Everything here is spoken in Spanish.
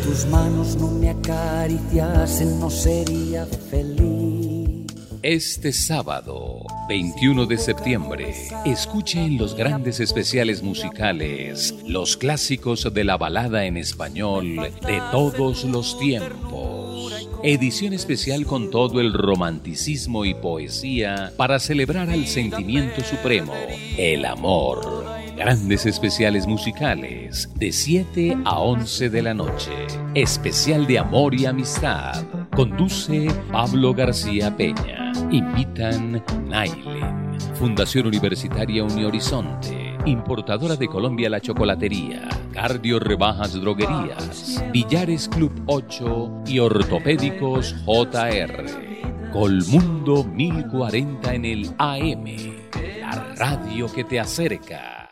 tus manos no me acariciasen, no sería feliz. Este sábado, 21 de septiembre, escuchen los grandes especiales musicales, los clásicos de la balada en español de todos los tiempos. Edición especial con todo el romanticismo y poesía para celebrar al sentimiento supremo, el amor. Grandes especiales musicales de 7 a 11 de la noche. Especial de amor y amistad. Conduce Pablo García Peña. Invitan Nailen. Fundación Universitaria Unihorizonte. Importadora de Colombia La Chocolatería. Cardio Rebajas Droguerías. Villares Club 8 y Ortopédicos JR. Colmundo 1040 en el AM. La radio que te acerca.